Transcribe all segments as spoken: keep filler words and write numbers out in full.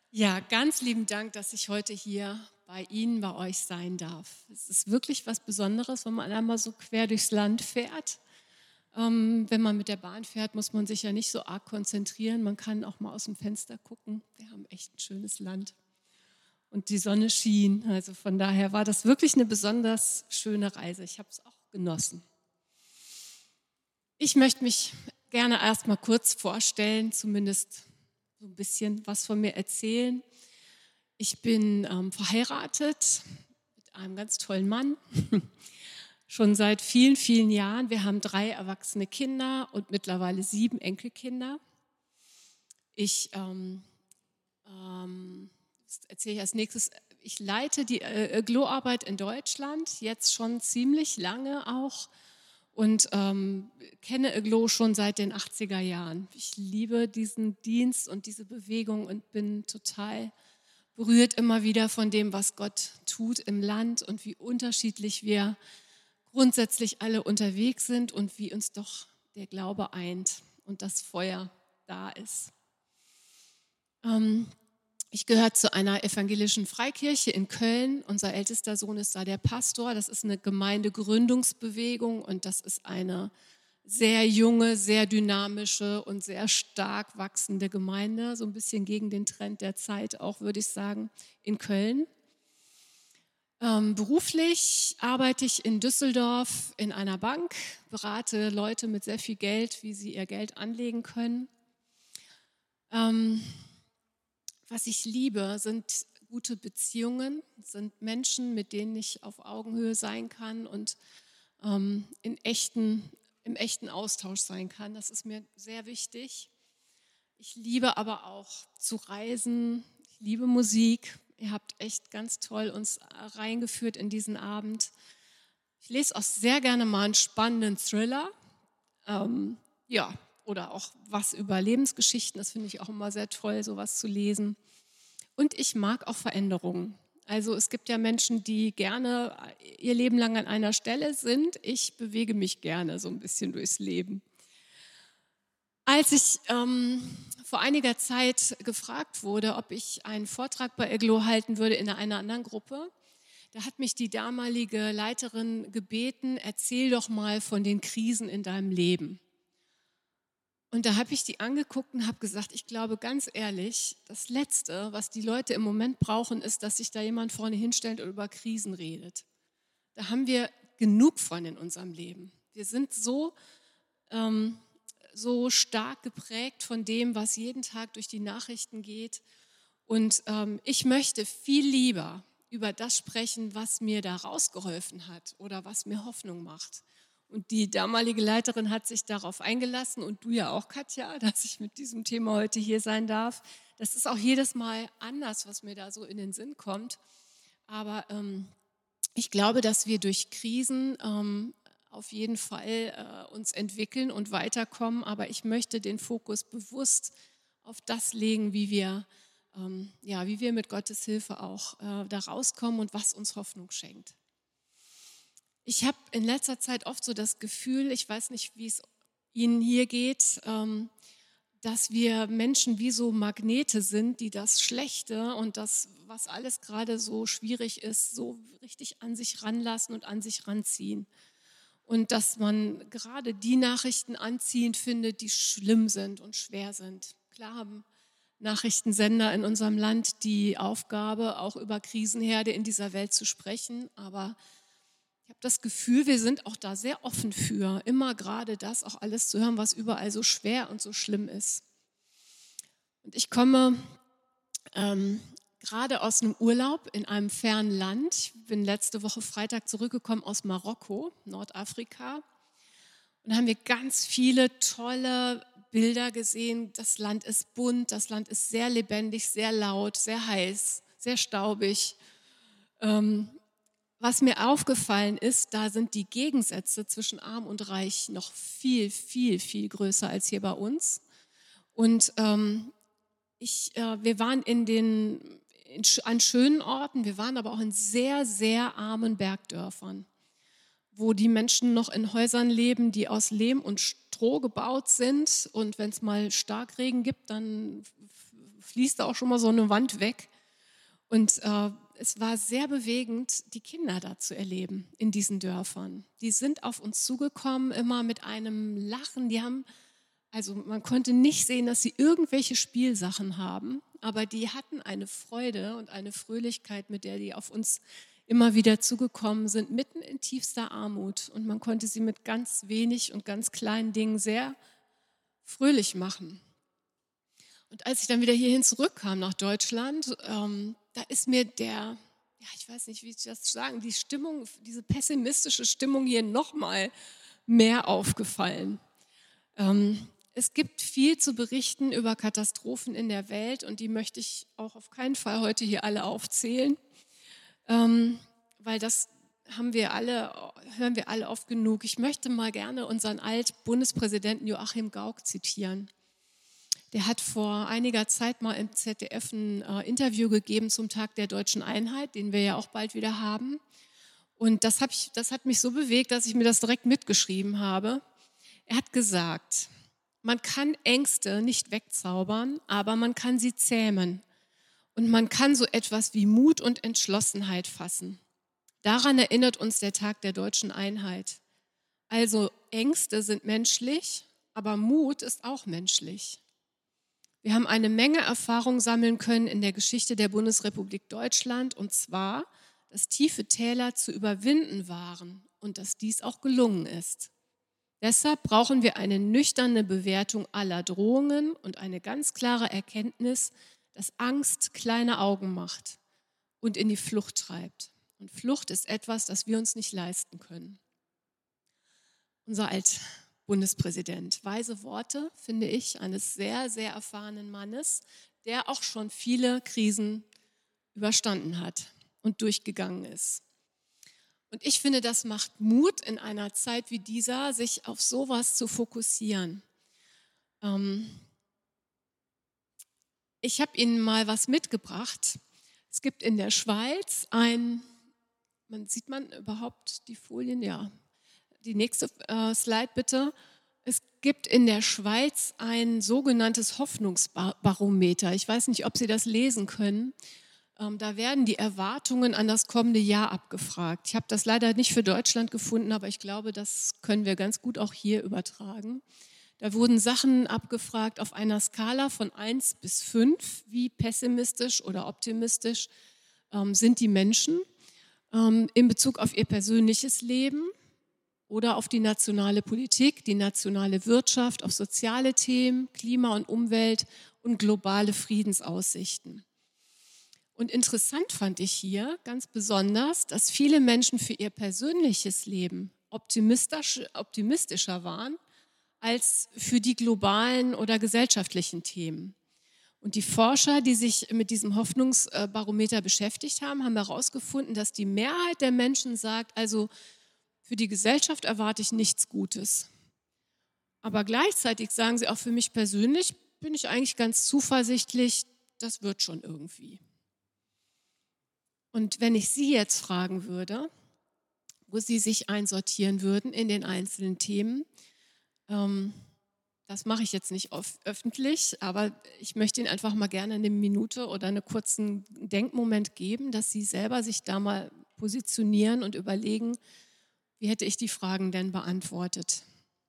Ja, ganz lieben Dank, dass ich heute hier bei Ihnen, bei euch sein darf. Es ist wirklich was Besonderes, wenn man einmal so quer durchs Land fährt. Ähm, wenn man mit der Bahn fährt, muss man sich ja nicht so arg konzentrieren. Man kann auch mal aus dem Fenster gucken. Wir haben echt ein schönes Land. Und die Sonne schien. Also von daher war das wirklich eine besonders schöne Reise. Ich habe es auch genossen. Ich möchte mich gerne erst mal kurz vorstellen, zumindest so ein bisschen was von mir erzählen. Ich bin ähm, verheiratet mit einem ganz tollen Mann, schon seit vielen, vielen Jahren. Wir haben drei erwachsene Kinder und mittlerweile sieben Enkelkinder. Ich ähm, ähm, das erzähle ich als nächstes. Ich leite die äh, Glo-Arbeit in Deutschland, jetzt schon ziemlich lange auch und ähm, kenne Glo schon seit den achtziger Jahren. Ich liebe diesen Dienst und diese Bewegung und bin total berührt immer wieder von dem, was Gott tut im Land und wie unterschiedlich wir grundsätzlich alle unterwegs sind und wie uns doch der Glaube eint und das Feuer da ist. Ähm, Ich gehöre zu einer evangelischen Freikirche in Köln. Unser ältester Sohn ist da der Pastor. Das ist eine Gemeindegründungsbewegung und das ist eine sehr junge, sehr dynamische und sehr stark wachsende Gemeinde. So ein bisschen gegen den Trend der Zeit auch, würde ich sagen, in Köln. Ähm, beruflich arbeite ich in Düsseldorf in einer Bank, berate Leute mit sehr viel Geld, wie sie ihr Geld anlegen können. Ähm, Was ich liebe, sind gute Beziehungen, sind Menschen, mit denen ich auf Augenhöhe sein kann und ähm, in echten, im echten Austausch sein kann. Das ist mir sehr wichtig. Ich liebe aber auch zu reisen. Ich liebe Musik. Ihr habt echt ganz toll uns reingeführt in diesen Abend. Ich lese auch sehr gerne mal einen spannenden Thriller. Ähm, ja, oder auch was über Lebensgeschichten. Das finde ich auch immer sehr toll, sowas zu lesen. Und ich mag auch Veränderungen. Also es gibt ja Menschen, die gerne ihr Leben lang an einer Stelle sind. Ich bewege mich gerne so ein bisschen durchs Leben. Als ich ähm, vor einiger Zeit gefragt wurde, ob ich einen Vortrag bei Eglo halten würde in einer anderen Gruppe, da hat mich die damalige Leiterin gebeten, erzähl doch mal von den Krisen in deinem Leben. Und da habe ich die angeguckt und habe gesagt, ich glaube ganz ehrlich, das Letzte, was die Leute im Moment brauchen, ist, dass sich da jemand vorne hinstellt und über Krisen redet. Da haben wir genug von in unserem Leben. Wir sind so, ähm, so stark geprägt von dem, was jeden Tag durch die Nachrichten geht. Und ähm, ich möchte viel lieber über das sprechen, was mir da rausgeholfen hat oder was mir Hoffnung macht. Und die damalige Leiterin hat sich darauf eingelassen und du ja auch, Katja, dass ich mit diesem Thema heute hier sein darf. Das ist auch jedes Mal anders, was mir da so in den Sinn kommt. Aber ähm, ich glaube, dass wir durch Krisen ähm, auf jeden Fall äh, uns entwickeln und weiterkommen. Aber ich möchte den Fokus bewusst auf das legen, wie wir, ähm, ja, wie wir mit Gottes Hilfe auch äh, da rauskommen und was uns Hoffnung schenkt. Ich habe in letzter Zeit oft so das Gefühl, ich weiß nicht, wie es Ihnen hier geht, ähm, dass wir Menschen wie so Magnete sind, die das Schlechte und das, was alles gerade so schwierig ist, so richtig an sich ranlassen und an sich ranziehen. Und dass man gerade die Nachrichten anziehend findet, die schlimm sind und schwer sind. Klar haben Nachrichtensender in unserem Land die Aufgabe, auch über Krisenherde in dieser Welt zu sprechen, aber ich habe das Gefühl, wir sind auch da sehr offen für, immer gerade das auch alles zu hören, was überall so schwer und so schlimm ist. Und ich komme ähm, gerade aus einem Urlaub in einem fernen Land. Ich bin letzte Woche Freitag zurückgekommen aus Marokko, Nordafrika. Und da haben wir ganz viele tolle Bilder gesehen. Das Land ist bunt, das Land ist sehr lebendig, sehr laut, sehr heiß, sehr staubig. Ähm, Was mir aufgefallen ist, da sind die Gegensätze zwischen Arm und Reich noch viel, viel, viel größer als hier bei uns. Und ähm, ich, äh, wir waren in den, in, an schönen Orten, wir waren aber auch in sehr, sehr armen Bergdörfern, wo die Menschen noch in Häusern leben, die aus Lehm und Stroh gebaut sind. Und wenn es mal Starkregen gibt, dann fließt da auch schon mal so eine Wand weg. Und äh, es war sehr bewegend, die Kinder da zu erleben in diesen Dörfern. Die sind auf uns zugekommen, immer mit einem Lachen. Die haben, also man konnte nicht sehen, dass sie irgendwelche Spielsachen haben, aber die hatten eine Freude und eine Fröhlichkeit, mit der die auf uns immer wieder zugekommen sind, mitten in tiefster Armut. Und man konnte sie mit ganz wenig und ganz kleinen Dingen sehr fröhlich machen. Und als ich dann wieder hierhin zurückkam nach Deutschland, ähm, da ist mir der, ja, ich weiß nicht, wie ich das sagen, die Stimmung, diese pessimistische Stimmung hier nochmal mehr aufgefallen. Ähm, es gibt viel zu berichten über Katastrophen in der Welt und die möchte ich auch auf keinen Fall heute hier alle aufzählen, ähm, weil das haben wir alle, hören wir alle oft genug. Ich möchte mal gerne unseren Alt-Bundespräsidenten Joachim Gauck zitieren. Der hat vor einiger Zeit mal im Z D F ein äh, Interview gegeben zum Tag der Deutschen Einheit, den wir ja auch bald wieder haben. Und das, hab ich, das hat mich so bewegt, dass ich mir das direkt mitgeschrieben habe. Er hat gesagt, man kann Ängste nicht wegzaubern, aber man kann sie zähmen. Und man kann so etwas wie Mut und Entschlossenheit fassen. Daran erinnert uns der Tag der Deutschen Einheit. Also Ängste sind menschlich, aber Mut ist auch menschlich. Wir haben eine Menge Erfahrung sammeln können in der Geschichte der Bundesrepublik Deutschland, und zwar, dass tiefe Täler zu überwinden waren und dass dies auch gelungen ist. Deshalb brauchen wir eine nüchterne Bewertung aller Drohungen und eine ganz klare Erkenntnis, dass Angst kleine Augen macht und in die Flucht treibt. Und Flucht ist etwas, das wir uns nicht leisten können. Unser Alt-Bundespräsident. Weise Worte, finde ich, eines sehr, sehr erfahrenen Mannes, der auch schon viele Krisen überstanden hat und durchgegangen ist. Und ich finde, das macht Mut in einer Zeit wie dieser, sich auf sowas zu fokussieren. Ähm ich habe Ihnen mal was mitgebracht. Es gibt in der Schweiz ein, man sieht man überhaupt die Folien? Ja. Die nächste äh, Slide bitte. Es gibt in der Schweiz ein sogenanntes Hoffnungsbarometer. Ich weiß nicht, ob Sie das lesen können. Ähm, da werden die Erwartungen an das kommende Jahr abgefragt. Ich habe das leider nicht für Deutschland gefunden, aber ich glaube, das können wir ganz gut auch hier übertragen. Da wurden Sachen abgefragt auf einer Skala von eins bis fünf. Wie pessimistisch oder optimistisch ähm, sind die Menschen ähm, in Bezug auf ihr persönliches Leben oder auf die nationale Politik, die nationale Wirtschaft, auf soziale Themen, Klima und Umwelt und globale Friedensaussichten. Und interessant fand ich hier ganz besonders, dass viele Menschen für ihr persönliches Leben optimistisch, optimistischer waren als für die globalen oder gesellschaftlichen Themen. Und die Forscher, die sich mit diesem Hoffnungsbarometer beschäftigt haben, haben herausgefunden, dass die Mehrheit der Menschen sagt, also für die Gesellschaft erwarte ich nichts Gutes. Aber gleichzeitig sagen sie auch, für mich persönlich bin ich eigentlich ganz zuversichtlich, das wird schon irgendwie. Und wenn ich Sie jetzt fragen würde, wo Sie sich einsortieren würden in den einzelnen Themen, ähm, das mache ich jetzt nicht oft, öffentlich, aber ich möchte Ihnen einfach mal gerne eine Minute oder einen kurzen Denkmoment geben, dass Sie selber sich da mal positionieren und überlegen, wie hätte ich die Fragen denn beantwortet?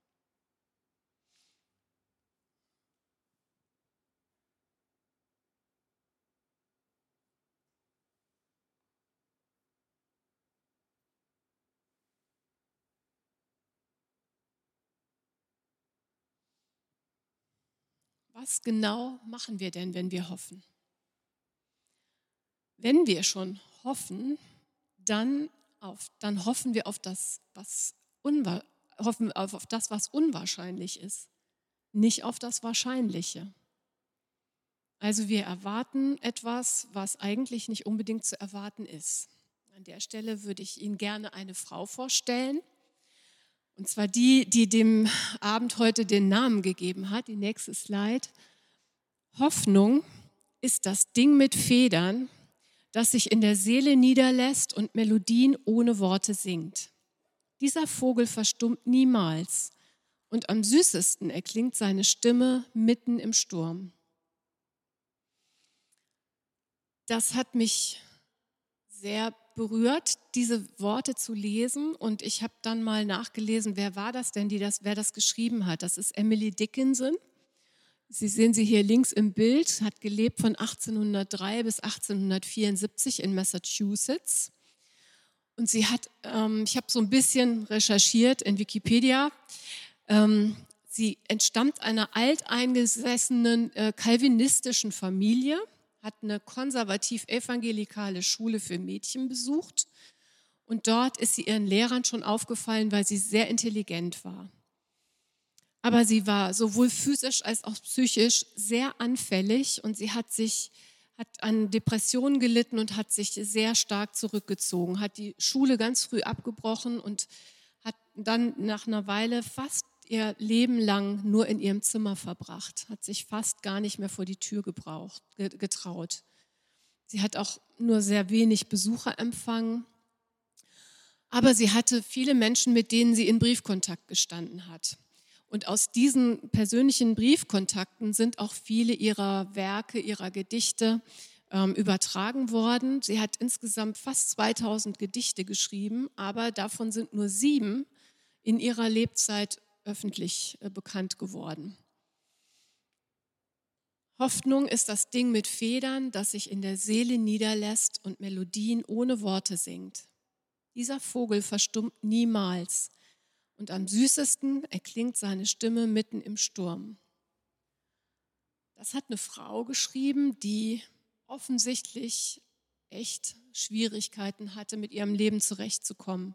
Was genau machen wir denn, wenn wir hoffen? Wenn wir schon hoffen, dann, auf, dann hoffen wir auf das, was unwa- hoffen auf, auf das, was unwahrscheinlich ist, nicht auf das Wahrscheinliche. Also wir erwarten etwas, was eigentlich nicht unbedingt zu erwarten ist. An der Stelle würde ich Ihnen gerne eine Frau vorstellen, und zwar die, die dem Abend heute den Namen gegeben hat. Die nächste Slide. Hoffnung ist das Ding mit Federn, das sich in der Seele niederlässt und Melodien ohne Worte singt. Dieser Vogel verstummt niemals und am süßesten erklingt seine Stimme mitten im Sturm. das hat mich sehr berührt, diese Worte zu lesen. Und ich habe dann mal nachgelesen, wer war das denn, die das, wer das geschrieben hat. Das ist Emily Dickinson. Sie sehen sie hier links im Bild, hat gelebt von achtzehnhundertdrei bis achtzehnhundertvierundsiebzig in Massachusetts. Und sie hat, ähm, ich habe so ein bisschen recherchiert in Wikipedia, ähm, sie entstammt einer alteingesessenen äh, calvinistischen Familie, hat eine konservativ-evangelikale Schule für Mädchen besucht und dort ist sie ihren Lehrern schon aufgefallen, weil sie sehr intelligent war. Aber sie war sowohl physisch als auch psychisch sehr anfällig und sie hat sich hat an Depressionen gelitten und hat sich sehr stark zurückgezogen, hat die Schule ganz früh abgebrochen und hat dann nach einer Weile fast ihr Leben lang nur in ihrem Zimmer verbracht, hat sich fast gar nicht mehr vor die Tür gebraucht, getraut. Sie hat auch nur sehr wenig Besucher empfangen, aber sie hatte viele Menschen, mit denen sie in Briefkontakt gestanden hat. Und aus diesen persönlichen Briefkontakten sind auch viele ihrer Werke, ihrer Gedichte ähm, übertragen worden. Sie hat insgesamt fast zweitausend Gedichte geschrieben, aber davon sind nur sieben in ihrer Lebzeit öffentlich äh, bekannt geworden. Hoffnung ist das Ding mit Federn, das sich in der Seele niederlässt und Melodien ohne Worte singt. Dieser Vogel verstummt niemals. Und am süßesten erklingt seine Stimme mitten im Sturm. Das hat eine Frau geschrieben, die offensichtlich echt Schwierigkeiten hatte, mit ihrem Leben zurechtzukommen.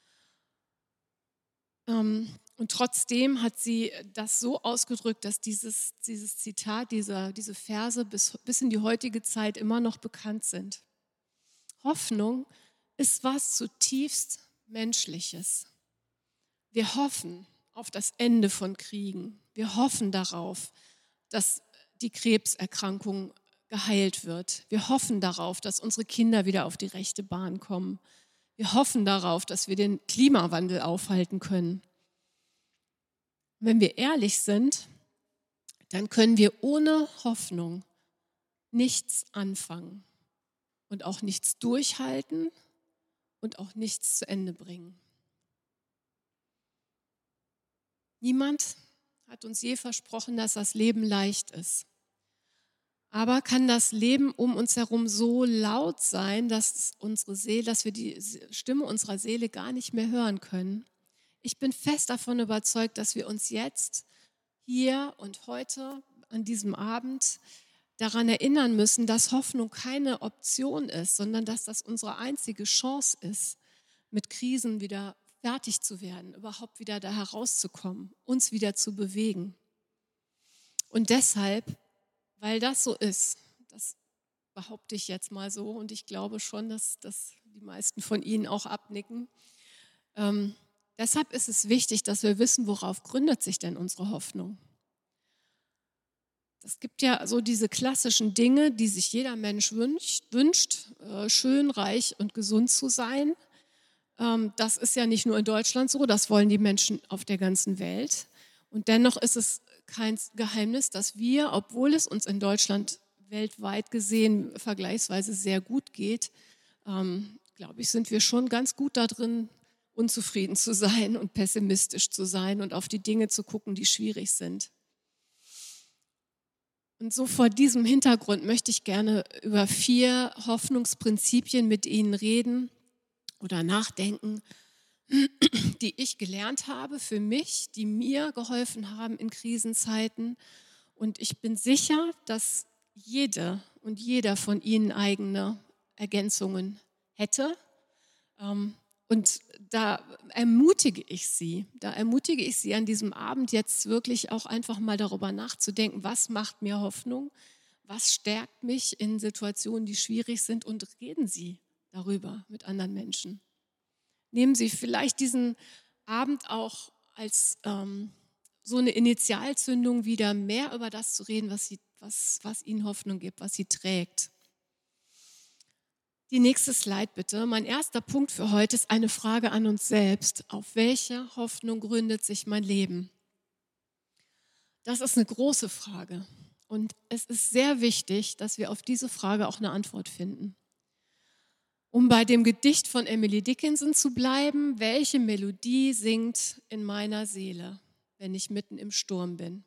Und trotzdem hat sie das so ausgedrückt, dass dieses, dieses Zitat, dieser, diese Verse bis, bis in die heutige Zeit immer noch bekannt sind. Hoffnung ist was zutiefst Menschliches. Wir hoffen auf das Ende von Kriegen. Wir hoffen darauf, dass die Krebserkrankung geheilt wird. Wir hoffen darauf, dass unsere Kinder wieder auf die rechte Bahn kommen. Wir hoffen darauf, dass wir den Klimawandel aufhalten können. Wenn wir ehrlich sind, dann können wir ohne Hoffnung nichts anfangen und auch nichts durchhalten und auch nichts zu Ende bringen. Niemand hat uns je versprochen, dass das Leben leicht ist. Aber kann das Leben um uns herum so laut sein, dass unsere Seele, dass wir die Stimme unserer Seele gar nicht mehr hören können? Ich bin fest davon überzeugt, dass wir uns jetzt, hier und heute, an diesem Abend, daran erinnern müssen, dass Hoffnung keine Option ist, sondern dass das unsere einzige Chance ist, mit Krisen wieder fertig zu werden, überhaupt wieder da herauszukommen, uns wieder zu bewegen. Und deshalb, weil das so ist, das behaupte ich jetzt mal so und ich glaube schon, dass, dass die meisten von Ihnen auch abnicken, ähm, deshalb ist es wichtig, dass wir wissen, worauf gründet sich denn unsere Hoffnung. Es gibt ja so diese klassischen Dinge, die sich jeder Mensch wünscht, wünscht äh, schön, reich und gesund zu sein. Das ist ja nicht nur in Deutschland so, das wollen die Menschen auf der ganzen Welt. Und dennoch ist es kein Geheimnis, dass wir, obwohl es uns in Deutschland weltweit gesehen vergleichsweise sehr gut geht, ähm, glaube ich, sind wir schon ganz gut da drin, unzufrieden zu sein und pessimistisch zu sein und auf die Dinge zu gucken, die schwierig sind. Und so vor diesem Hintergrund möchte ich gerne über vier Hoffnungsprinzipien mit Ihnen reden oder nachdenken, die ich gelernt habe für mich, die mir geholfen haben in Krisenzeiten. Und ich bin sicher, dass jede und jeder von Ihnen eigene Ergänzungen hätte. Und da ermutige ich Sie, da ermutige ich Sie an diesem Abend jetzt wirklich auch einfach mal darüber nachzudenken, was macht mir Hoffnung, was stärkt mich in Situationen, die schwierig sind, und reden Sie darüber mit anderen Menschen. Nehmen Sie vielleicht diesen Abend auch als ähm, so eine Initialzündung, wieder mehr über das zu reden, was, sie, was, was Ihnen Hoffnung gibt, was Sie trägt. Die nächste Slide bitte. Mein erster Punkt für heute ist eine Frage an uns selbst. Auf welche Hoffnung gründet sich mein Leben? Das ist eine große Frage. Und es ist sehr wichtig, dass wir auf diese Frage auch eine Antwort finden. Um bei dem Gedicht von Emily Dickinson zu bleiben, welche Melodie singt in meiner Seele, wenn ich mitten im Sturm bin?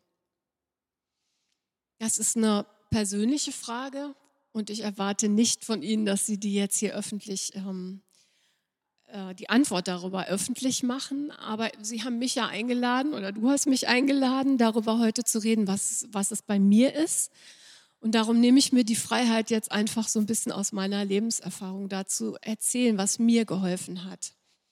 Das ist eine persönliche Frage und ich erwarte nicht von Ihnen, dass Sie die jetzt hier öffentlich, ähm, äh, die Antwort darüber öffentlich machen. Aber Sie haben mich ja eingeladen oder du hast mich eingeladen, darüber heute zu reden, was, was es bei mir ist. Und darum nehme ich mir die Freiheit, jetzt einfach so ein bisschen aus meiner Lebenserfahrung dazu erzählen, was mir geholfen hat.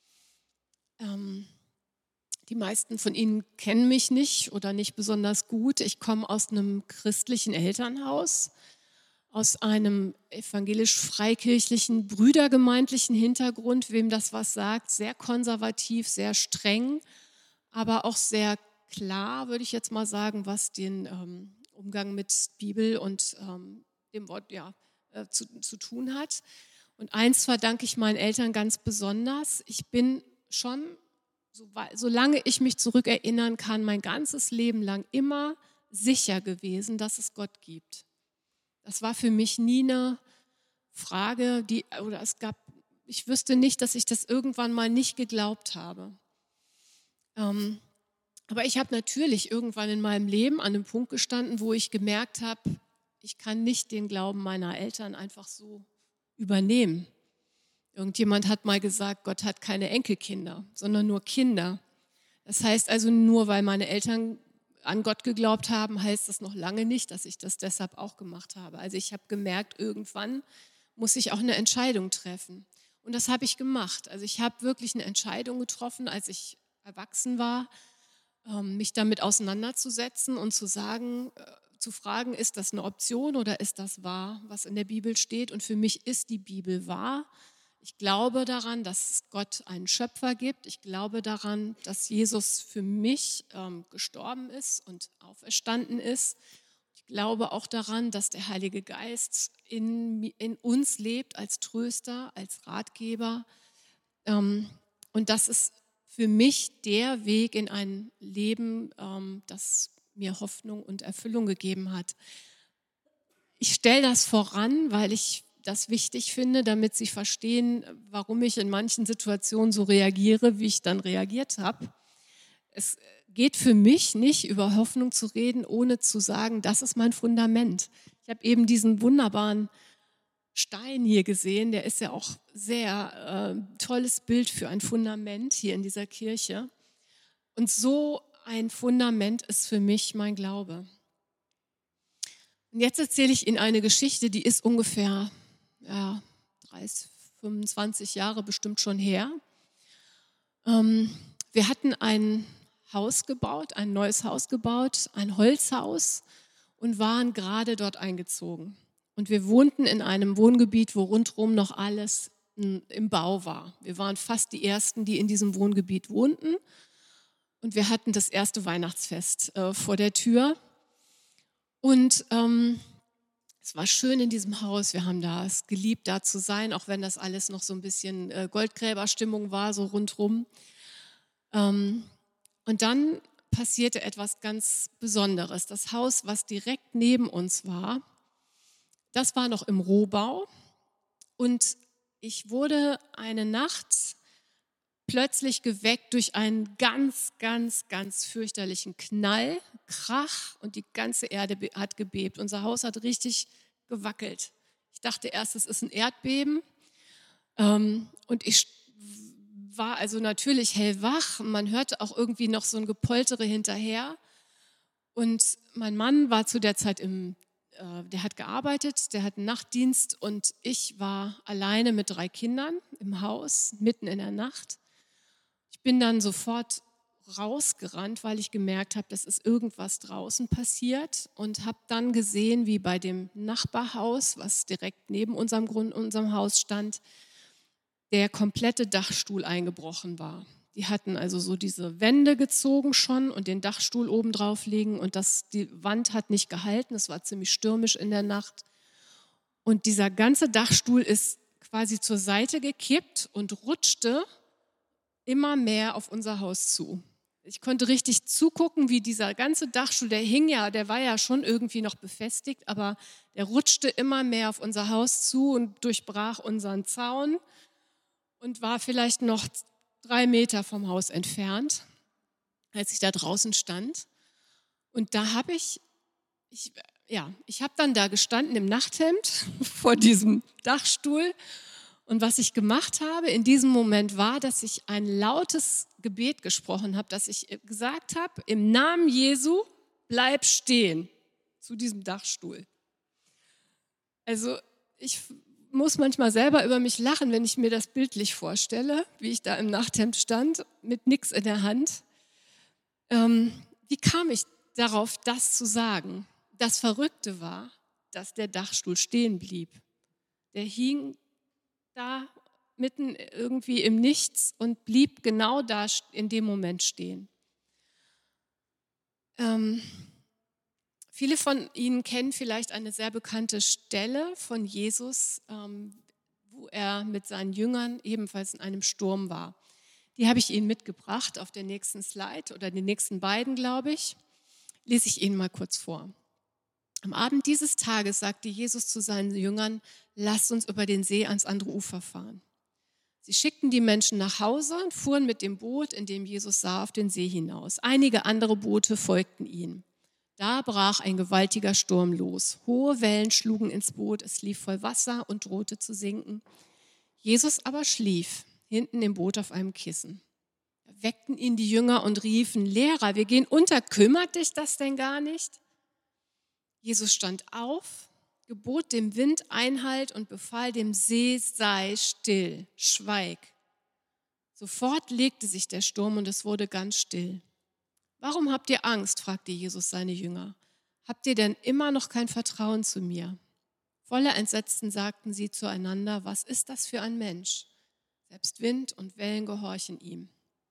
Ähm, die meisten von Ihnen kennen mich nicht oder nicht besonders gut. Ich komme aus einem christlichen Elternhaus, aus einem evangelisch-freikirchlichen, brüdergemeindlichen Hintergrund, wem das was sagt, sehr konservativ, sehr streng, aber auch sehr klar, würde ich jetzt mal sagen, was den ähm, Umgang mit Bibel und ähm, dem Wort ja, äh, zu, zu tun hat. Und eins verdanke ich meinen Eltern ganz besonders. Ich bin schon, so, solange ich mich zurückerinnern kann, mein ganzes Leben lang immer sicher gewesen, dass es Gott gibt. Das war für mich nie eine Frage, die, oder es gab, ich wüsste nicht, dass ich das irgendwann mal nicht geglaubt habe. Ähm, Aber ich habe natürlich irgendwann in meinem Leben an einem Punkt gestanden, wo ich gemerkt habe, ich kann nicht den Glauben meiner Eltern einfach so übernehmen. Irgendjemand hat mal gesagt, Gott hat keine Enkelkinder, sondern nur Kinder. Das heißt also, nur weil meine Eltern an Gott geglaubt haben, heißt das noch lange nicht, dass ich das deshalb auch gemacht habe. Also ich habe gemerkt, irgendwann muss ich auch eine Entscheidung treffen. Und das habe ich gemacht. Also ich habe wirklich eine Entscheidung getroffen, als ich erwachsen war, mich damit auseinanderzusetzen und zu sagen, äh, zu fragen, ist das eine Option oder ist das wahr, was in der Bibel steht? Und für mich ist die Bibel wahr. Ich glaube daran, dass es Gott einen Schöpfer gibt. Ich glaube daran, dass Jesus für mich ähm, gestorben ist und auferstanden ist. Ich glaube auch daran, dass der Heilige Geist in, in uns lebt als Tröster, als Ratgeber. Ähm, und das ist für mich der Weg in ein Leben, ähm, das mir Hoffnung und Erfüllung gegeben hat. Ich stelle das voran, weil ich das wichtig finde, damit Sie verstehen, warum ich in manchen Situationen so reagiere, wie ich dann reagiert habe. Es geht für mich nicht, über Hoffnung zu reden, ohne zu sagen, das ist mein Fundament. Ich habe eben diesen wunderbaren Stein hier gesehen, der ist ja auch sehr äh, tolles Bild für ein Fundament hier in dieser Kirche. Und so ein Fundament ist für mich mein Glaube. Und jetzt erzähle ich Ihnen eine Geschichte, die ist ungefähr ja, dreißig, fünfundzwanzig Jahre bestimmt schon her. Ähm, wir hatten ein Haus gebaut, ein neues Haus gebaut, ein Holzhaus und waren gerade dort eingezogen. Und wir wohnten in einem Wohngebiet, wo rundherum noch alles im Bau war. Wir waren fast die Ersten, die in diesem Wohngebiet wohnten. Und wir hatten das erste Weihnachtsfest äh, vor der Tür. Und ähm, es war schön in diesem Haus. Wir haben da es geliebt, da zu sein, auch wenn das alles noch so ein bisschen äh, Goldgräberstimmung war, so rundherum. Ähm, und dann passierte etwas ganz Besonderes. Das Haus, was direkt neben uns war, das war noch im Rohbau und ich wurde eine Nacht plötzlich geweckt durch einen ganz, ganz, ganz fürchterlichen Knall, Krach und die ganze Erde hat gebebt. Unser Haus hat richtig gewackelt. Ich dachte erst, es ist ein Erdbeben und ich war also natürlich hellwach. Man hörte auch irgendwie noch so ein Gepoltere hinterher und mein Mann war zu der Zeit im Der hat gearbeitet, der hat einen Nachtdienst und ich war alleine mit drei Kindern im Haus, mitten in der Nacht. Ich bin dann sofort rausgerannt, weil ich gemerkt habe, dass ist irgendwas draußen passiert und habe dann gesehen, wie bei dem Nachbarhaus, was direkt neben unserem, Grund, unserem Haus stand, der komplette Dachstuhl eingebrochen war. Die hatten also so diese Wände gezogen schon und den Dachstuhl oben drauf liegen und das, die Wand hat nicht gehalten, es war ziemlich stürmisch in der Nacht. Und dieser ganze Dachstuhl ist quasi zur Seite gekippt und rutschte immer mehr auf unser Haus zu. Ich konnte richtig zugucken, wie dieser ganze Dachstuhl, der hing ja, der war ja schon irgendwie noch befestigt, aber der rutschte immer mehr auf unser Haus zu und durchbrach unseren Zaun und war vielleicht noch drei Meter vom Haus entfernt, als ich da draußen stand. Und da habe ich, ich, ja, ich habe dann da gestanden im Nachthemd vor diesem Dachstuhl. Und was ich gemacht habe in diesem Moment war, dass ich ein lautes Gebet gesprochen habe, dass ich gesagt habe, im Namen Jesu, bleib stehen zu diesem Dachstuhl. Also ich muss manchmal selber über mich lachen, wenn ich mir das bildlich vorstelle, wie ich da im Nachthemd stand, mit nichts in der Hand. Ähm, wie kam ich darauf, das zu sagen? Das Verrückte war, dass der Dachstuhl stehen blieb. Der hing da mitten irgendwie im Nichts und blieb genau da in dem Moment stehen. Ähm, viele von Ihnen kennen vielleicht eine sehr bekannte Stelle von Jesus, ähm, wo er mit seinen Jüngern ebenfalls in einem Sturm war. Die habe ich Ihnen mitgebracht auf der nächsten Slide oder den nächsten beiden, glaube ich. Lese ich Ihnen mal kurz vor. Am Abend dieses Tages sagte Jesus zu seinen Jüngern, lasst uns über den See ans andere Ufer fahren. Sie schickten die Menschen nach Hause und fuhren mit dem Boot, in dem Jesus sah, auf den See hinaus. Einige andere Boote folgten ihnen. Da brach ein gewaltiger Sturm los. Hohe Wellen schlugen ins Boot, es lief voll Wasser und drohte zu sinken. Jesus aber schlief, hinten im Boot auf einem Kissen. Da weckten ihn die Jünger und riefen, Lehrer, wir gehen unter, kümmert dich das denn gar nicht? Jesus stand auf, gebot dem Wind Einhalt und befahl dem See, sei still, schweig. Sofort legte sich der Sturm und es wurde ganz still. Warum habt ihr Angst? Fragte Jesus seine Jünger. Habt ihr denn immer noch kein Vertrauen zu mir? Voller Entsetzen sagten sie zueinander, was ist das für ein Mensch? Selbst Wind und Wellen gehorchen ihm.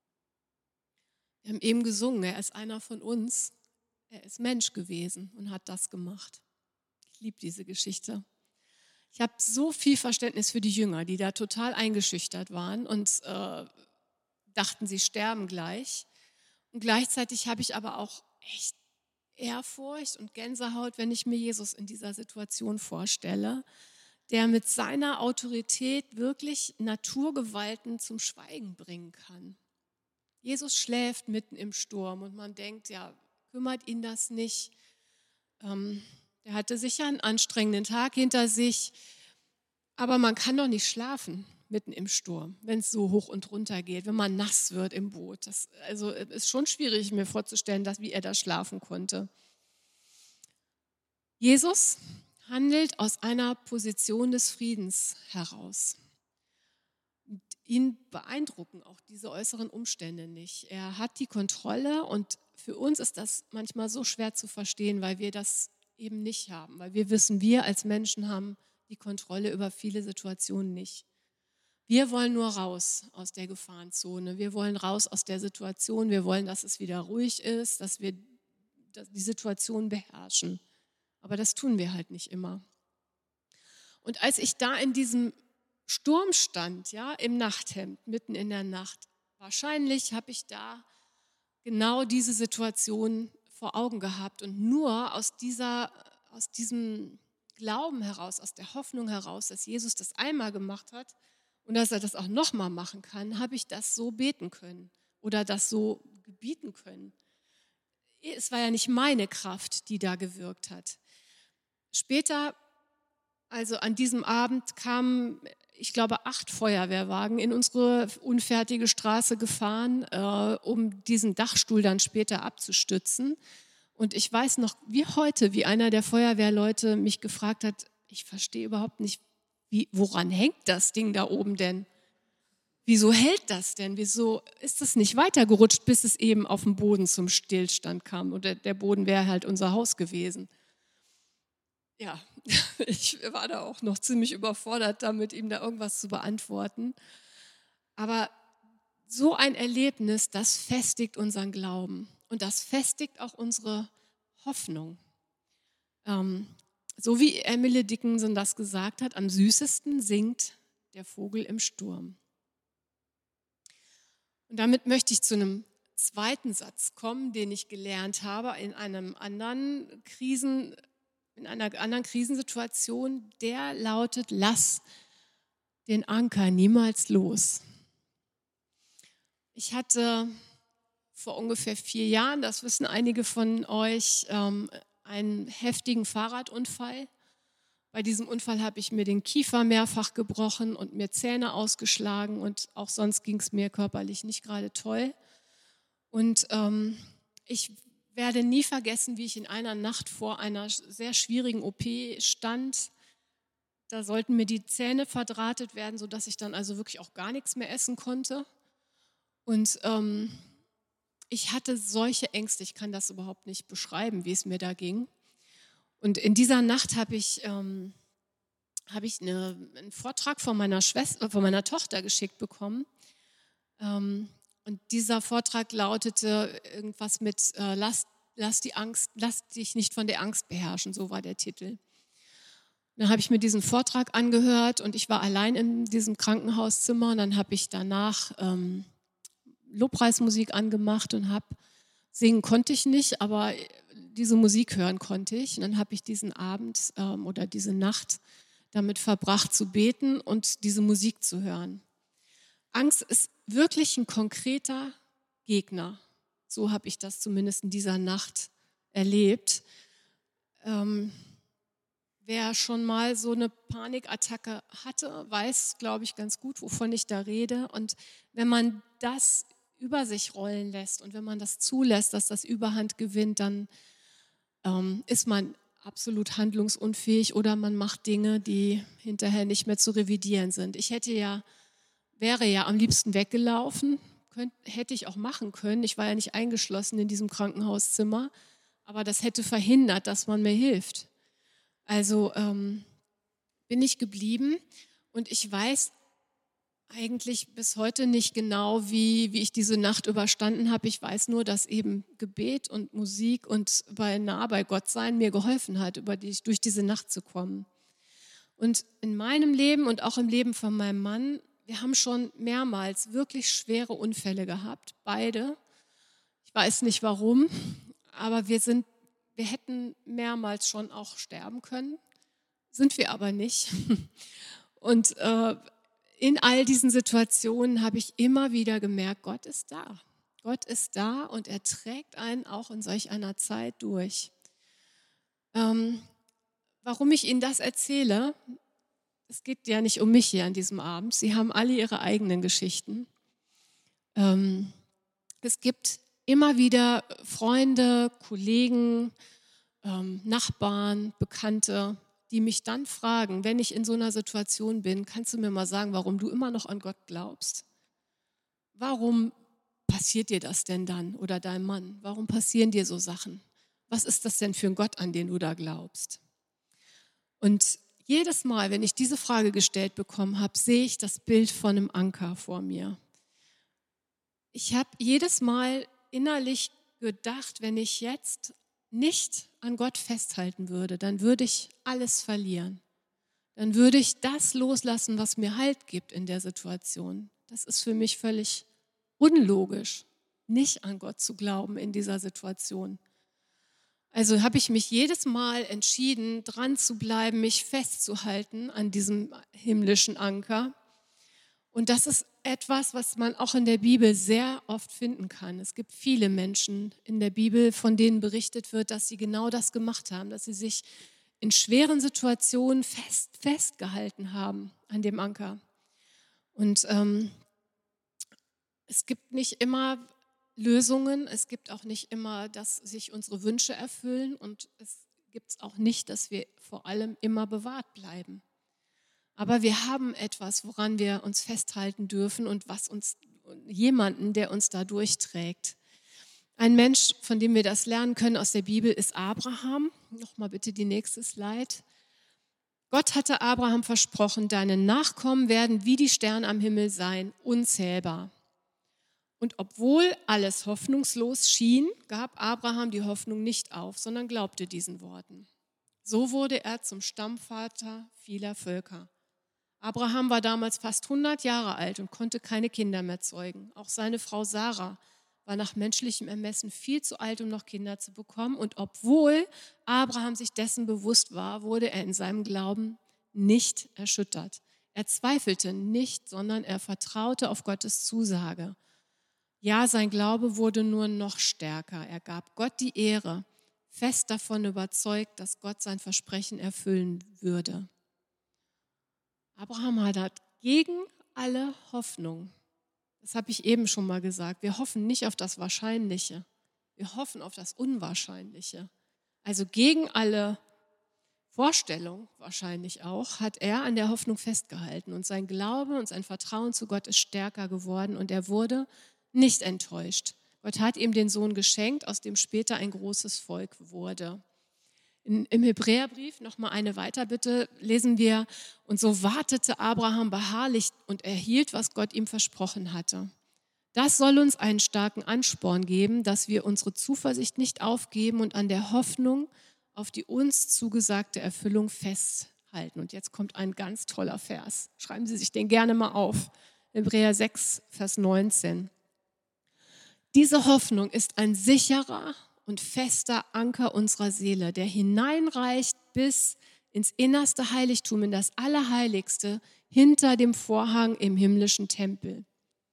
Wir haben eben gesungen, er ist einer von uns. Er ist Mensch gewesen und hat das gemacht. Ich liebe diese Geschichte. Ich habe so viel Verständnis für die Jünger, die da total eingeschüchtert waren und äh, dachten, sie sterben gleich. Und gleichzeitig habe ich aber auch echt Ehrfurcht und Gänsehaut, wenn ich mir Jesus in dieser Situation vorstelle, der mit seiner Autorität wirklich Naturgewalten zum Schweigen bringen kann. Jesus schläft mitten im Sturm und man denkt, ja, kümmert ihn das nicht. Ähm, er hatte sicher einen anstrengenden Tag hinter sich, aber man kann doch nicht schlafen mitten im Sturm, wenn es so hoch und runter geht, wenn man nass wird im Boot. Das also ist schon schwierig, mir vorzustellen, dass, wie er da schlafen konnte. Jesus handelt aus einer Position des Friedens heraus. Und ihn beeindrucken auch diese äußeren Umstände nicht. Er hat die Kontrolle und für uns ist das manchmal so schwer zu verstehen, weil wir das eben nicht haben, weil wir wissen, wir als Menschen haben die Kontrolle über viele Situationen nicht. Wir wollen nur raus aus der Gefahrenzone, wir wollen raus aus der Situation, wir wollen, dass es wieder ruhig ist, dass wir die Situation beherrschen. Aber das tun wir halt nicht immer. Und als ich da in diesem Sturm stand, ja, im Nachthemd, mitten in der Nacht, wahrscheinlich habe ich da genau diese Situation vor Augen gehabt und nur aus, dieser, aus diesem Glauben heraus, aus der Hoffnung heraus, dass Jesus das einmal gemacht hat und dass er das auch nochmal machen kann, habe ich das so beten können oder das so gebieten können. Es war ja nicht meine Kraft, die da gewirkt hat. Später, also an diesem Abend, kamen, ich glaube, acht Feuerwehrwagen in unsere unfertige Straße gefahren, äh, um diesen Dachstuhl dann später abzustützen. Und ich weiß noch wie heute, wie einer der Feuerwehrleute mich gefragt hat, ich verstehe überhaupt nicht, wie, woran hängt das Ding da oben denn? Wieso hält das denn? Wieso ist das nicht weitergerutscht, bis es eben auf dem Boden zum Stillstand kam? Und der, der Boden wäre halt unser Haus gewesen. Ja, ich war da auch noch ziemlich überfordert damit, ihm da irgendwas zu beantworten. Aber so ein Erlebnis, das festigt unseren Glauben und das festigt auch unsere Hoffnung. Ähm, so wie Emily Dickinson das gesagt hat, am süßesten singt der Vogel im Sturm. Und damit möchte ich zu einem zweiten Satz kommen, den ich gelernt habe in einem anderen Krisen, in einer anderen Krisensituation. Der lautet: Lass den Anker niemals los. Ich hatte vor ungefähr vier Jahren, das wissen einige von euch, ähm, einen heftigen Fahrradunfall. Bei diesem Unfall habe ich mir den Kiefer mehrfach gebrochen und mir Zähne ausgeschlagen und auch sonst ging es mir körperlich nicht gerade toll. Und ähm, ich werde nie vergessen, wie ich in einer Nacht vor einer sehr schwierigen O P stand. Da sollten mir die Zähne verdrahtet werden, sodass ich dann also wirklich auch gar nichts mehr essen konnte. Und ähm, ich hatte solche Ängste, ich kann das überhaupt nicht beschreiben, wie es mir da ging. Und in dieser Nacht habe ich, ähm, habe ich eine, einen Vortrag von meiner Schwester, von meiner Tochter geschickt bekommen. Ähm, und dieser Vortrag lautete irgendwas mit äh, lass, lass die Angst, lass dich nicht von der Angst beherrschen, so war der Titel. Dann habe ich mir diesen Vortrag angehört und ich war allein in diesem Krankenhauszimmer und dann habe ich danach ähm, Lobpreismusik angemacht und habe, singen konnte ich nicht, aber diese Musik hören konnte ich. Und dann habe ich diesen Abend ähm, oder diese Nacht damit verbracht zu beten und diese Musik zu hören. Angst ist wirklich ein konkreter Gegner. So habe ich das zumindest in dieser Nacht erlebt. Ähm, wer schon mal so eine Panikattacke hatte, weiß, glaube ich, ganz gut, wovon ich da rede. Und wenn man das über sich rollen lässt und wenn man das zulässt, dass das Überhand gewinnt, dann ähm, ist man absolut handlungsunfähig oder man macht Dinge, die hinterher nicht mehr zu revidieren sind. Ich hätte ja, wäre ja am liebsten weggelaufen, könnt, hätte ich auch machen können. Ich war ja nicht eingeschlossen in diesem Krankenhauszimmer, aber das hätte verhindert, dass man mir hilft. Also ähm, bin ich geblieben und ich weiß eigentlich bis heute nicht genau, wie, wie ich diese Nacht überstanden habe. Ich weiß nur, dass eben Gebet und Musik und bei nah bei Gott sein mir geholfen hat, über die, durch diese Nacht zu kommen. Und in meinem Leben und auch im Leben von meinem Mann, wir haben schon mehrmals wirklich schwere Unfälle gehabt, beide. Ich weiß nicht warum, aber wir sind, wir hätten mehrmals schon auch sterben können, sind wir aber nicht. Und äh, in all diesen Situationen habe ich immer wieder gemerkt, Gott ist da. Gott ist da und er trägt einen auch in solch einer Zeit durch. Ähm, warum ich Ihnen das erzähle, es geht ja nicht um mich hier an diesem Abend. Sie haben alle ihre eigenen Geschichten. Ähm, es gibt immer wieder Freunde, Kollegen, ähm, Nachbarn, Bekannte, die mich dann fragen, wenn ich in so einer Situation bin, kannst du mir mal sagen, warum du immer noch an Gott glaubst? Warum passiert dir das denn dann oder deinem Mann? Warum passieren dir so Sachen? Was ist das denn für ein Gott, an den du da glaubst? Und jedes Mal, wenn ich diese Frage gestellt bekommen habe, sehe ich das Bild von einem Anker vor mir. Ich habe jedes Mal innerlich gedacht, wenn ich jetzt nicht an Gott festhalten würde, dann würde ich alles verlieren. Dann würde ich das loslassen, was mir Halt gibt in der Situation. Das ist für mich völlig unlogisch, nicht an Gott zu glauben in dieser Situation. Also habe ich mich jedes Mal entschieden, dran zu bleiben, mich festzuhalten an diesem himmlischen Anker. Und das ist etwas, was man auch in der Bibel sehr oft finden kann. Es gibt viele Menschen in der Bibel, von denen berichtet wird, dass sie genau das gemacht haben, dass sie sich in schweren Situationen fest, festgehalten haben an dem Anker. Und ähm, es gibt nicht immer Lösungen, es gibt auch nicht immer, dass sich unsere Wünsche erfüllen und es gibt auch nicht, dass wir vor allem immer bewahrt bleiben. Aber wir haben etwas, woran wir uns festhalten dürfen und was uns, jemanden, der uns da durchträgt. Ein Mensch, von dem wir das lernen können aus der Bibel, ist Abraham. Nochmal bitte die nächste Slide. Gott hatte Abraham versprochen, deine Nachkommen werden wie die Sterne am Himmel sein, unzählbar. Und obwohl alles hoffnungslos schien, gab Abraham die Hoffnung nicht auf, sondern glaubte diesen Worten. So wurde er zum Stammvater vieler Völker. Abraham war damals fast hundert Jahre alt und konnte keine Kinder mehr zeugen. Auch seine Frau Sarah war nach menschlichem Ermessen viel zu alt, um noch Kinder zu bekommen. Und obwohl Abraham sich dessen bewusst war, wurde er in seinem Glauben nicht erschüttert. Er zweifelte nicht, sondern er vertraute auf Gottes Zusage. Ja, sein Glaube wurde nur noch stärker. Er gab Gott die Ehre, fest davon überzeugt, dass Gott sein Versprechen erfüllen würde. Abraham hat gegen alle Hoffnung, das habe ich eben schon mal gesagt, wir hoffen nicht auf das Wahrscheinliche, wir hoffen auf das Unwahrscheinliche. Also gegen alle Vorstellung wahrscheinlich auch, hat er an der Hoffnung festgehalten und sein Glaube und sein Vertrauen zu Gott ist stärker geworden und er wurde nicht enttäuscht. Gott hat ihm den Sohn geschenkt, aus dem später ein großes Volk wurde. In, Im Hebräerbrief, nochmal eine Weiterbitte, lesen wir, und so wartete Abraham beharrlich und erhielt, was Gott ihm versprochen hatte. Das soll uns einen starken Ansporn geben, dass wir unsere Zuversicht nicht aufgeben und an der Hoffnung auf die uns zugesagte Erfüllung festhalten. Und jetzt kommt ein ganz toller Vers. Schreiben Sie sich den gerne mal auf. Hebräer sechs, Vers neunzehn. Diese Hoffnung ist ein sicherer und fester Anker unserer Seele, der hineinreicht bis ins innerste Heiligtum, in das Allerheiligste, hinter dem Vorhang im himmlischen Tempel.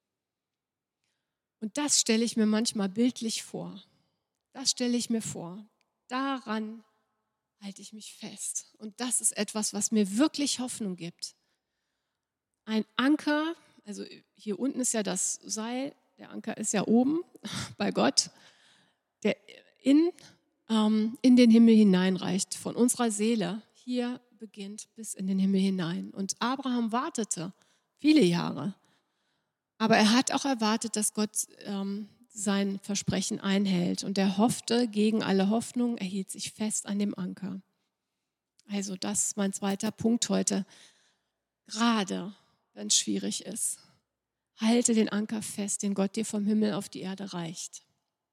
Und das stelle ich mir manchmal bildlich vor. Das stelle ich mir vor. Daran halte ich mich fest. Und das ist etwas, was mir wirklich Hoffnung gibt. Ein Anker, also hier unten ist ja das Seil, der Anker ist ja oben bei Gott, der in, ähm, in den Himmel hineinreicht, von unserer Seele hier beginnt bis in den Himmel hinein. Und Abraham wartete viele Jahre, aber er hat auch erwartet, dass Gott ähm, sein Versprechen einhält. Und er hoffte gegen alle Hoffnung, er hielt sich fest an dem Anker. Also das ist mein zweiter Punkt heute. Gerade wenn es schwierig ist, halte den Anker fest, den Gott dir vom Himmel auf die Erde reicht.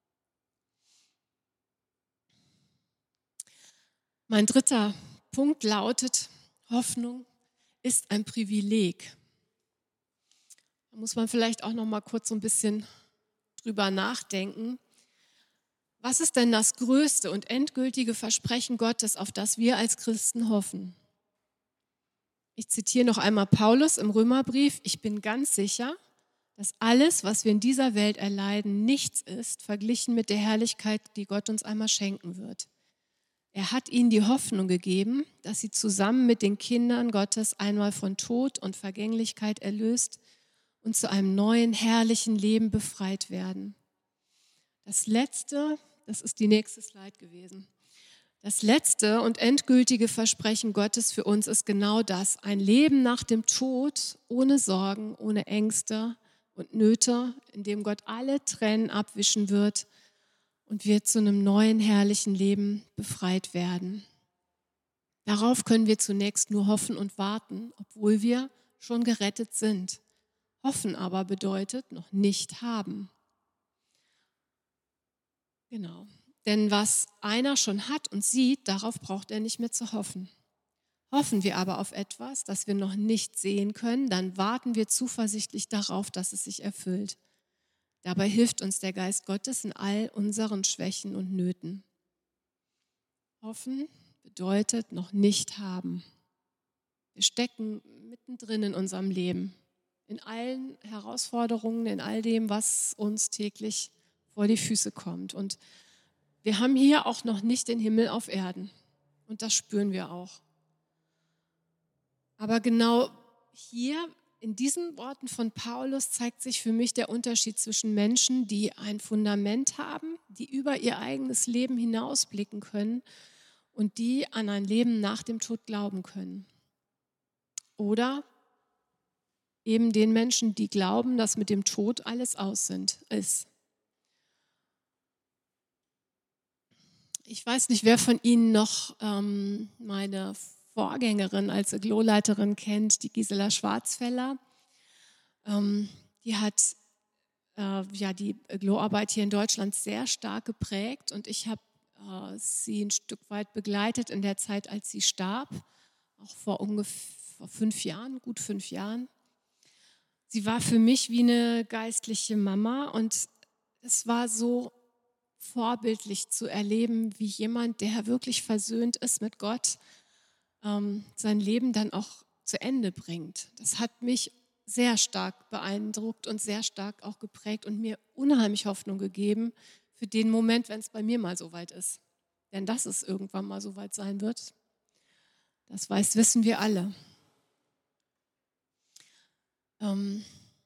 Mein dritter Punkt lautet, Hoffnung ist ein Privileg. Da muss man vielleicht auch noch mal kurz so ein bisschen drüber nachdenken. Was ist denn das größte und endgültige Versprechen Gottes, auf das wir als Christen hoffen? Ich zitiere noch einmal Paulus im Römerbrief. Ich bin ganz sicher, dass alles, was wir in dieser Welt erleiden, nichts ist, verglichen mit der Herrlichkeit, die Gott uns einmal schenken wird. Er hat ihnen die Hoffnung gegeben, dass sie zusammen mit den Kindern Gottes einmal von Tod und Vergänglichkeit erlöst und zu einem neuen, herrlichen Leben befreit werden. Das letzte, das ist die nächste Slide gewesen. Das letzte und endgültige Versprechen Gottes für uns ist genau das: ein Leben nach dem Tod, ohne Sorgen, ohne Ängste und Nöte, in dem Gott alle Tränen abwischen wird und wir zu einem neuen, herrlichen Leben befreit werden. Darauf können wir zunächst nur hoffen und warten, obwohl wir schon gerettet sind. Hoffen aber bedeutet noch nicht haben. Genau. Denn was einer schon hat und sieht, darauf braucht er nicht mehr zu hoffen. Hoffen wir aber auf etwas, das wir noch nicht sehen können, dann warten wir zuversichtlich darauf, dass es sich erfüllt. Dabei hilft uns der Geist Gottes in all unseren Schwächen und Nöten. Hoffen bedeutet noch nicht haben. Wir stecken mittendrin in unserem Leben, in allen Herausforderungen, in all dem, was uns täglich vor die Füße kommt. Und wir haben hier auch noch nicht den Himmel auf Erden. Und das spüren wir auch. Aber genau hier in diesen Worten von Paulus zeigt sich für mich der Unterschied zwischen Menschen, die ein Fundament haben, die über ihr eigenes Leben hinausblicken können und die an ein Leben nach dem Tod glauben können. Oder eben den Menschen, die glauben, dass mit dem Tod alles aus sind, ist. Ich weiß nicht, wer von Ihnen noch ähm, meine Vorgängerin als Aglo-Leiterin kennt, die Gisela Schwarzfeller. Ähm, die hat äh, ja die Aglo-Arbeit hier in Deutschland sehr stark geprägt und ich habe äh, sie ein Stück weit begleitet in der Zeit, als sie starb, auch vor ungefähr vor fünf Jahren, gut fünf Jahren. Sie war für mich wie eine geistliche Mama und es war so vorbildlich zu erleben, wie jemand, der wirklich versöhnt ist mit Gott, ähm, sein Leben dann auch zu Ende bringt. Das hat mich sehr stark beeindruckt und sehr stark auch geprägt und mir unheimlich Hoffnung gegeben für den Moment, wenn es bei mir mal so weit ist. Denn dass es irgendwann mal so weit sein wird, das weiß, wissen wir alle. Ähm,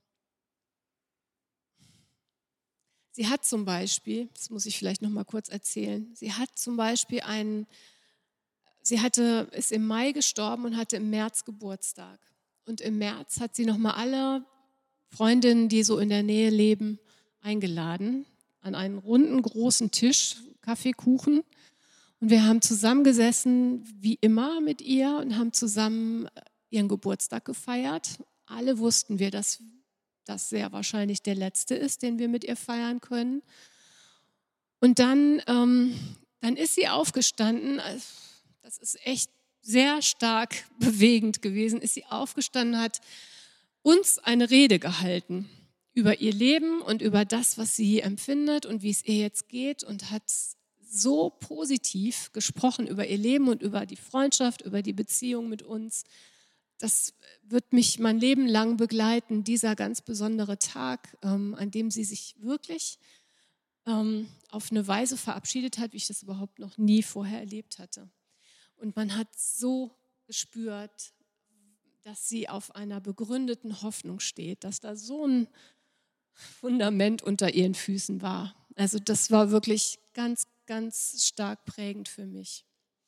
sie hat zum Beispiel, das muss ich vielleicht noch mal kurz erzählen, sie hat zum Beispiel einen, sie hatte, ist im Mai gestorben und hatte im März Geburtstag. Und im März hat sie noch mal alle Freundinnen, die so in der Nähe leben, eingeladen an einen runden, großen Tisch, Kaffeekuchen. Und wir haben zusammengesessen, wie immer, mit ihr und haben zusammen ihren Geburtstag gefeiert. Alle wussten wir, dass das sehr wahrscheinlich der letzte ist, den wir mit ihr feiern können. Und dann, ähm, dann ist sie aufgestanden. Das ist echt sehr stark bewegend gewesen. Ist sie aufgestanden, hat uns eine Rede gehalten über ihr Leben und über das, was sie empfindet und wie es ihr jetzt geht und hat so positiv gesprochen über ihr Leben und über die Freundschaft, über die Beziehung mit uns. Das wird mich mein Leben lang begleiten, dieser ganz besondere Tag, ähm, an dem sie sich wirklich ähm, auf eine Weise verabschiedet hat, wie ich das überhaupt noch nie vorher erlebt hatte. Und man hat so gespürt, dass sie auf einer begründeten Hoffnung steht, dass da so ein Fundament unter ihren Füßen war. Also das war wirklich ganz, ganz stark prägend für mich.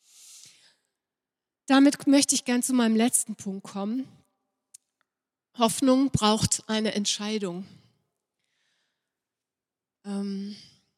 Damit möchte ich gern zu meinem letzten Punkt kommen. Hoffnung braucht eine Entscheidung. Ähm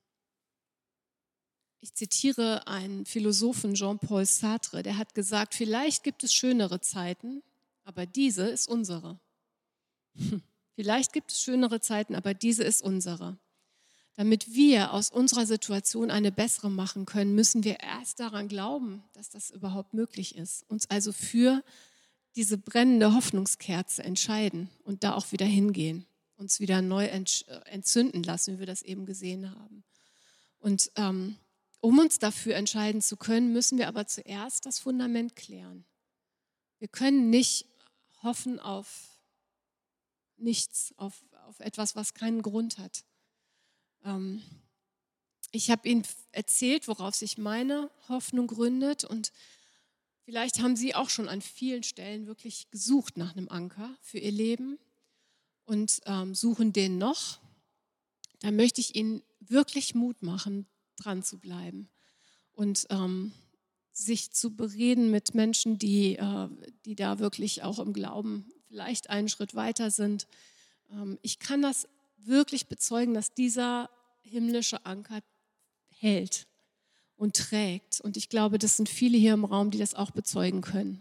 ich zitiere einen Philosophen, Jean-Paul Sartre, der hat gesagt, vielleicht gibt es schönere Zeiten, aber diese ist unsere. Vielleicht gibt es schönere Zeiten, aber diese ist unsere. Damit wir aus unserer Situation eine bessere machen können, müssen wir erst daran glauben, dass das überhaupt möglich ist. Uns also für diese brennende Hoffnungskerze entscheiden und da auch wieder hingehen. Uns wieder neu entzünden lassen, wie wir das eben gesehen haben. Und ähm, um uns dafür entscheiden zu können, müssen wir aber zuerst das Fundament klären. Wir können nicht hoffen auf nichts, auf, auf etwas, was keinen Grund hat. Ähm, ich habe Ihnen erzählt, worauf sich meine Hoffnung gründet und vielleicht haben Sie auch schon an vielen Stellen wirklich gesucht nach einem Anker für Ihr Leben und ähm, suchen den noch. Da möchte ich Ihnen wirklich Mut machen, dran zu bleiben und ähm, sich zu bereden mit Menschen, die, äh, die da wirklich auch im Glauben vielleicht einen Schritt weiter sind. Ähm, ich kann das wirklich bezeugen, dass dieser himmlische Anker hält und trägt. Und ich glaube, das sind viele hier im Raum, die das auch bezeugen können.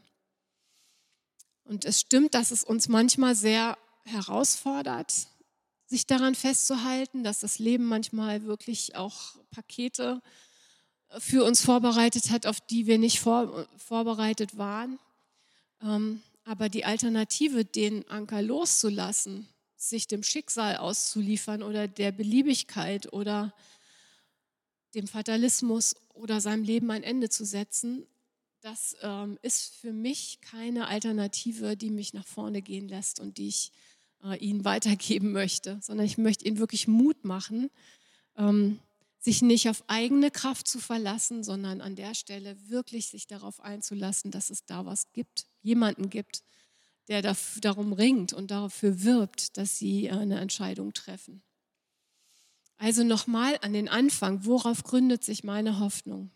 Und es stimmt, dass es uns manchmal sehr herausfordert, sich daran festzuhalten, dass das Leben manchmal wirklich auch Pakete für uns vorbereitet hat, auf die wir nicht vor, vorbereitet waren. Ähm, aber die Alternative, den Anker loszulassen, sich dem Schicksal auszuliefern oder der Beliebigkeit oder dem Fatalismus oder seinem Leben ein Ende zu setzen, das ähm, ist für mich keine Alternative, die mich nach vorne gehen lässt und die ich äh, Ihnen weitergeben möchte, sondern ich möchte Ihnen wirklich Mut machen, ähm, sich nicht auf eigene Kraft zu verlassen, sondern an der Stelle wirklich sich darauf einzulassen, dass es da was gibt, jemanden gibt, der dafür, darum ringt und dafür wirbt, dass Sie eine Entscheidung treffen. Also nochmal an den Anfang, worauf gründet sich meine Hoffnung?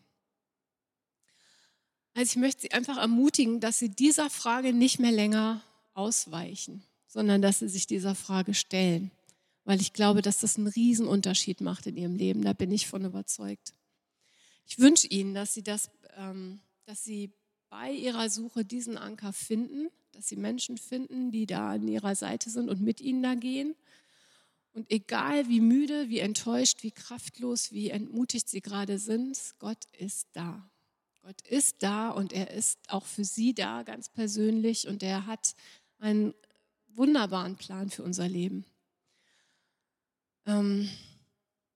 Also ich möchte Sie einfach ermutigen, dass Sie dieser Frage nicht mehr länger ausweichen, sondern dass Sie sich dieser Frage stellen. Weil ich glaube, dass das einen Riesenunterschied macht in Ihrem Leben. Da bin ich von überzeugt. Ich wünsche Ihnen, dass Sie, das, ähm, dass Sie bei Ihrer Suche diesen Anker finden, dass Sie Menschen finden, die da an Ihrer Seite sind und mit Ihnen da gehen. Und egal wie müde, wie enttäuscht, wie kraftlos, wie entmutigt Sie gerade sind, Gott ist da. Gott ist da und er ist auch für Sie da, ganz persönlich. Und er hat einen wunderbaren Plan für unser Leben. Ähm,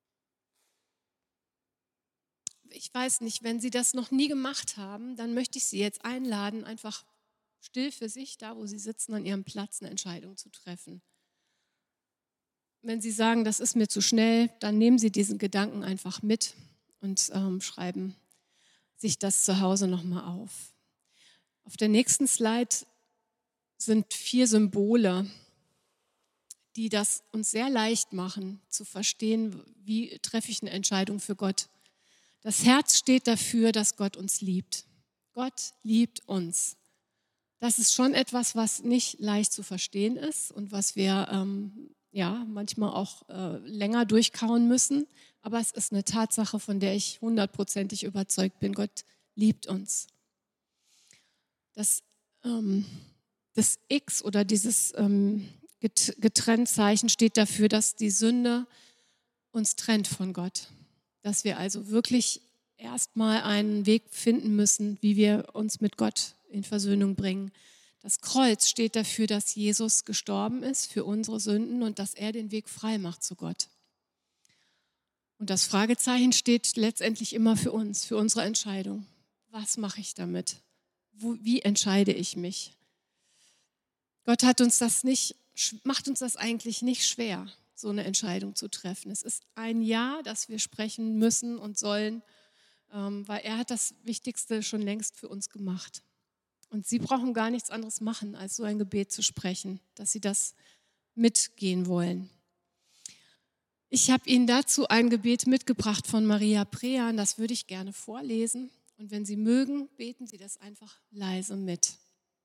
ich weiß nicht, wenn Sie das noch nie gemacht haben, dann möchte ich Sie jetzt einladen, einfach still für sich, da wo Sie sitzen, an Ihrem Platz eine Entscheidung zu treffen. Wenn Sie sagen, das ist mir zu schnell, dann nehmen Sie diesen Gedanken einfach mit und ähm, schreiben sich das zu Hause nochmal auf. Auf der nächsten Slide sind vier Symbole, die das uns sehr leicht machen, zu verstehen, wie treffe ich eine Entscheidung für Gott. Das Herz steht dafür, dass Gott uns liebt. Gott liebt uns. Das ist schon etwas, was nicht leicht zu verstehen ist und was wir ähm, ja, manchmal auch äh, länger durchkauen müssen. Aber es ist eine Tatsache, von der ich hundertprozentig überzeugt bin. Gott liebt uns. Das, ähm, das X oder dieses ähm, Getrenntzeichen steht dafür, dass die Sünde uns trennt von Gott. Dass wir also wirklich erstmal einen Weg finden müssen, wie wir uns mit Gott in Versöhnung bringen. Das Kreuz steht dafür, dass Jesus gestorben ist für unsere Sünden und dass er den Weg frei macht zu Gott. Und das Fragezeichen steht letztendlich immer für uns, für unsere Entscheidung. Was mache ich damit? Wo, wie entscheide ich mich? Gott hat uns das nicht, macht uns das eigentlich nicht schwer, so eine Entscheidung zu treffen. Es ist ein Ja, das wir sprechen müssen und sollen, weil er hat das Wichtigste schon längst für uns gemacht. Und Sie brauchen gar nichts anderes machen, als so ein Gebet zu sprechen, dass Sie das mitgehen wollen. Ich habe Ihnen dazu ein Gebet mitgebracht von Maria Prean, das würde ich gerne vorlesen. Und wenn Sie mögen, beten Sie das einfach leise mit.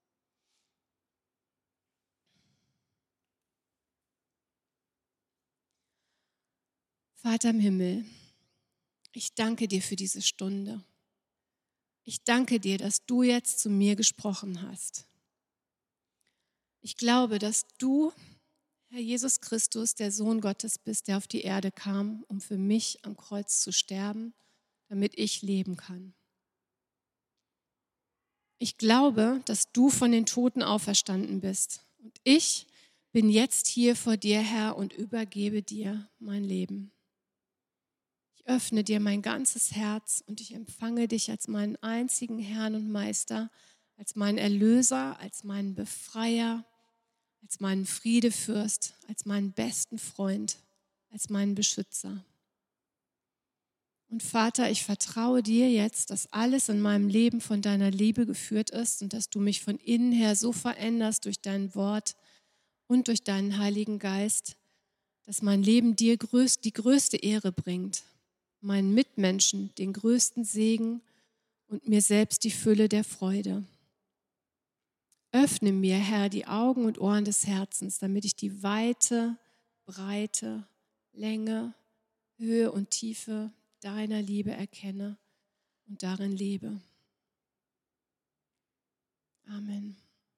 Vater im Himmel, ich danke dir für diese Stunde. Ich danke dir, dass du jetzt zu mir gesprochen hast. Ich glaube, dass du, Herr Jesus Christus, der Sohn Gottes bist, der auf die Erde kam, um für mich am Kreuz zu sterben, damit ich leben kann. Ich glaube, dass du von den Toten auferstanden bist. Und ich bin jetzt hier vor dir, Herr, und übergebe dir mein Leben. Ich öffne dir mein ganzes Herz und ich empfange dich als meinen einzigen Herrn und Meister, als meinen Erlöser, als meinen Befreier, als meinen Friedefürst, als meinen besten Freund, als meinen Beschützer. Und Vater, ich vertraue dir jetzt, dass alles in meinem Leben von deiner Liebe geführt ist und dass du mich von innen her so veränderst durch dein Wort und durch deinen Heiligen Geist, dass mein Leben dir größt, die größte Ehre bringt, meinen Mitmenschen den größten Segen und mir selbst die Fülle der Freude. Öffne mir, Herr, die Augen und Ohren des Herzens, damit ich die Weite, Breite, Länge, Höhe und Tiefe deiner Liebe erkenne und darin lebe. Amen.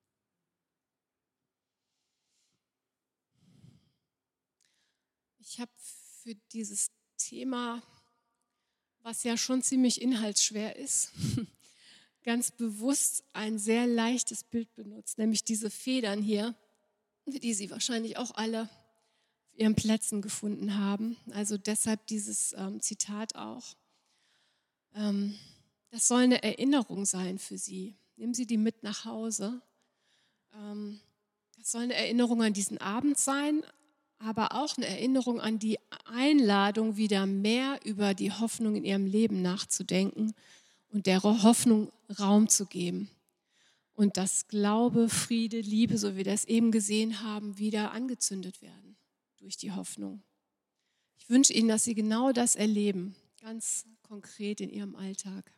Ich habe für dieses Thema, was ja schon ziemlich inhaltsschwer ist, ganz bewusst ein sehr leichtes Bild benutzt, nämlich diese Federn hier, die Sie wahrscheinlich auch alle auf Ihren Plätzen gefunden haben. Also deshalb dieses ähm, Zitat auch. Ähm, das soll eine Erinnerung sein für Sie. Nehmen Sie die mit nach Hause. Ähm, das soll eine Erinnerung an diesen Abend sein, aber auch eine Erinnerung an die Einladung, wieder mehr über die Hoffnung in Ihrem Leben nachzudenken und der Hoffnung Raum zu geben. Und dass Glaube, Friede, Liebe, so wie wir das eben gesehen haben, wieder angezündet werden durch die Hoffnung. Ich wünsche Ihnen, dass Sie genau das erleben, ganz konkret in Ihrem Alltag.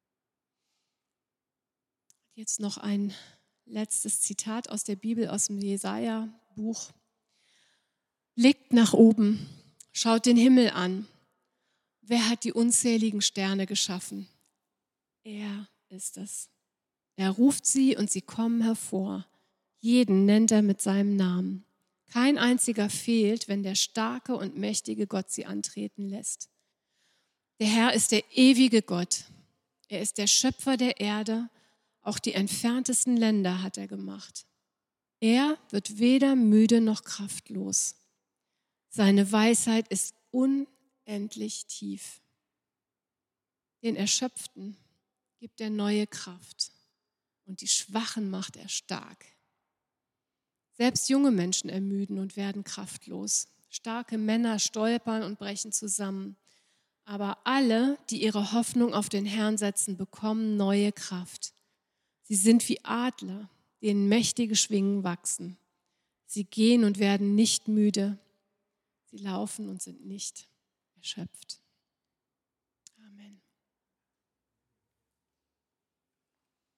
Jetzt noch ein letztes Zitat aus der Bibel, aus dem Jesaja-Buch. Blickt nach oben, schaut den Himmel an. Wer hat die unzähligen Sterne geschaffen? Er ist es. Er ruft sie und sie kommen hervor. Jeden nennt er mit seinem Namen. Kein einziger fehlt, wenn der starke und mächtige Gott sie antreten lässt. Der Herr ist der ewige Gott. Er ist der Schöpfer der Erde. Auch die entferntesten Länder hat er gemacht. Er wird weder müde noch kraftlos. Seine Weisheit ist unendlich tief. Den Erschöpften gibt er neue Kraft und die Schwachen macht er stark. Selbst junge Menschen ermüden und werden kraftlos. Starke Männer stolpern und brechen zusammen. Aber alle, die ihre Hoffnung auf den Herrn setzen, bekommen neue Kraft. Sie sind wie Adler, denen mächtige Schwingen wachsen. Sie gehen und werden nicht müde. Sie laufen und sind nicht erschöpft. Amen.